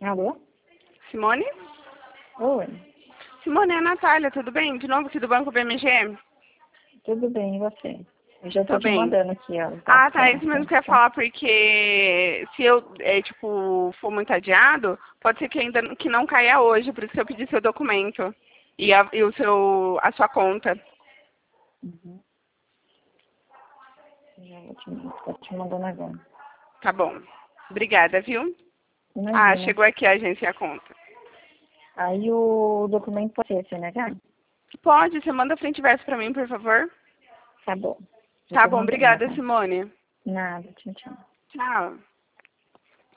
Alô? Simone? Oi, Simone, é a Natália, tudo bem? De novo aqui do Banco BMG? tudo bem, e você? Eu já Tô tô te bem. mandando aqui, ó. Ah, tá, isso mesmo que eu ia falar, porque se eu, for muito adiado, pode ser que ainda que não caia hoje, por isso que eu pedi seu documento e a sua conta. Uhum. Já tô te mandando agora. Tá bom. Obrigada, viu? Ah, Imagina. chegou aqui a agência e a conta. Aí o documento pode ser CNH? Pode, você manda frente e verso pra mim, por favor? Tá bom. Já Tá tô bom, mandando obrigada, agora. Simone. Nada, tchau, tchau. Tchau.